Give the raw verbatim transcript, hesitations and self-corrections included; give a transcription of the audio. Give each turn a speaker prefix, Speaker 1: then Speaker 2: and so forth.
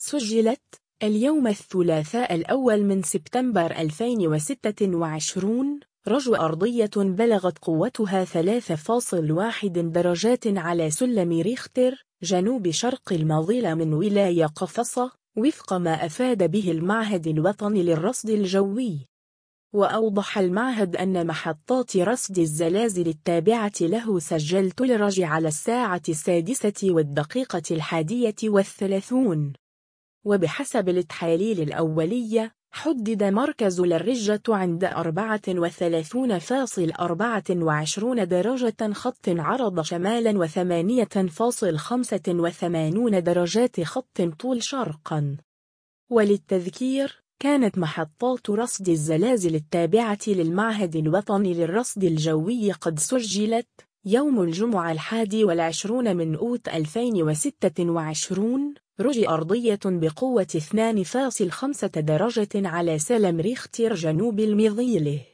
Speaker 1: سجلت اليوم الثلاثاء الأول من سبتمبر ألفين وستة وعشرين رجوة أرضية بلغت قوتها ثلاثة فاصلة واحد درجات على سلم ريختر جنوب شرق المظلة من ولاية قفصة، وفق ما أفاد به المعهد الوطني للرصد الجوي. وأوضح المعهد أن محطات رصد الزلازل التابعة له سجلت الرج على الساعة السادسة والدقيقة الحادية والثلاثون. وبحسب التحاليل الأولية، حدد مركز للرجة عند أربعة وثلاثين فاصلة أربعة وعشرين درجة خط عرض شمالا وثمانية فاصلة خمسة وثمانين درجات خط طول شرقا. وللتذكير، كانت محطات رصد الزلازل التابعة للمعهد الوطني للرصد الجوي قد سجلت يوم الجمعة الحادي والعشرون من أوت ألفين وستة وعشرين رجوة أرضية بقوة اثنين فاصلة خمسة درجة على سلم ريختر جنوب المظلة.